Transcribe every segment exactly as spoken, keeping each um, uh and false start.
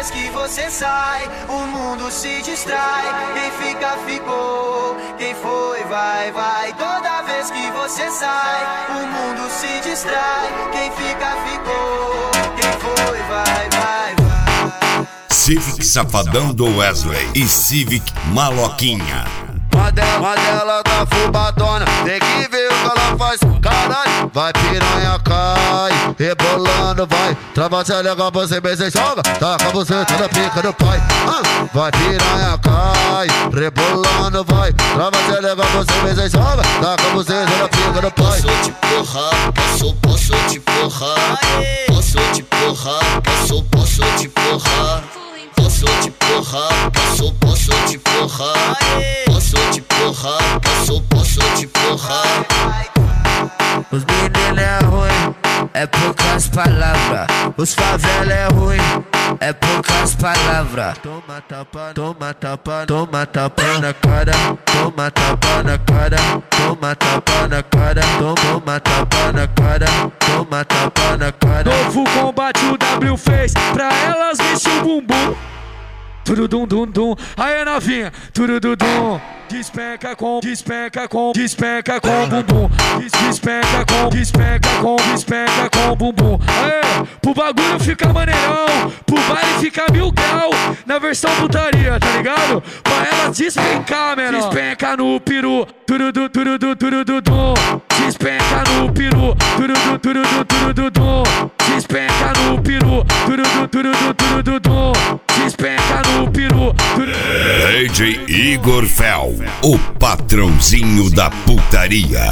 vez que você sai, o mundo se distrai. Quem fica, ficou. Quem foi, vai, vai. Toda vez que você sai, o mundo se distrai. Quem fica, ficou. Quem foi, vai, vai, vai. Civic Safadão do Wesley e Civic Maloquinha. Madela tá fubadona, tem que ver o que ela faz, caralho. Vai piranha, cai, rebolando, vai. Trava se é legal, você beijo e joga. Taca você toda pica do pai. ah. Vai piranha, cai, rebolando, vai. Trava se é legal, você beijo e joga. Taca você toda pica do pai. Posso te porrar, posso, posso te porrar. Posso te porrar, posso, posso te porrar. Posso te porrar, posso, posso te porrar. Posso te porrar, posso, posso te porrar. Os meninos é ruim, é poucas palavras. Os favela é ruim, é poucas palavras. Toma tapa, toma tapa, toma tapa na cara. Toma tapa na cara, toma tapa na cara. Toma tapa na cara, toma tapa na cara. Novo combate o W fez, pra elas mexer o bumbum. Turudum dum dum, aí novinha, turudum dum. Despenca com, despenca com, despenca com bumbum. Des, despenca com, despenca com, despenca com bumbum. Aê, pro bagulho ficar maneirão, pro baile ficar mil grau. Na versão putaria, tá ligado? Pra ela despencar, menor. Despenca no peru, turudu, turudu, turudu dum. Despenca no peru, turudu, turudu, turudu dum. Despenca no peru, turudu, turudu, turudu dum. Despenca no peru, turudu. D J Igor Fel, o patrãozinho da putaria.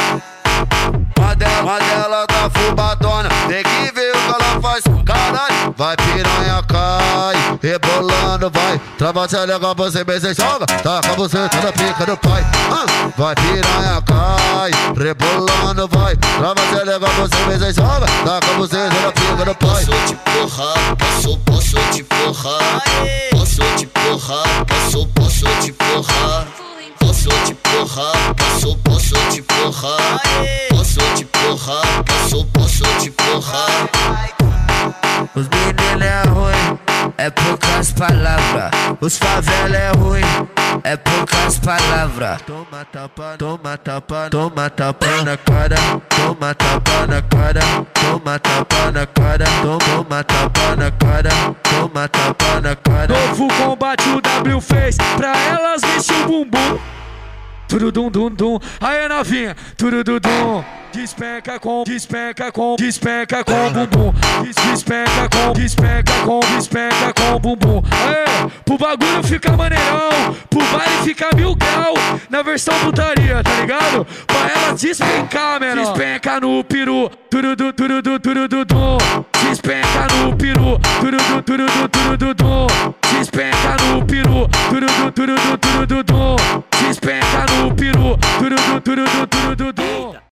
Madela tá fubadona, tem que ver o que ela faz, caralho. Vai piranha, cai, rebolando, vai. Trava se é legal, você beijo e joga. Taca você toda pica do pai. ah. Vai piranha, cai, rebolando, vai. Trava se é legal, você beijo e joga. Taca você toda pica do pai. Posso te porrar, posso, posso te porrar. Posso te porrar, posso, posso te porrar. Posso te porrar, posso, posso te porrar. Posso te porrar, posso, posso te porrar. Os meninos é ruim, é poucas palavras. Os favela é ruim, é poucas palavras. Toma tapa, toma tapa, toma tapa na cara. Toma tapa na cara, toma tapa na cara. Toma tapa na cara, toma tapa na cara. Novo combate o W fez, pra elas mexer o bumbum. Turudum dum dum, aí novinha, turudum dum. Despenca com, despenca com, despenca com bumbum. Des, despenca com, despenca com, despenca com bumbum. Aê, pro bagulho ficar maneirão, pro baile ficar mil grau. Na versão putaria, tá ligado? Pra ela despencar, menor. Despenca no peru, turudu, turudu, turudu dum. Despenca no peru, turudu, turudu, turudu dum. Despenca no peru, turudu, turudu, turudu dum. Despenca no peru, turudu, turudu, turudu dum.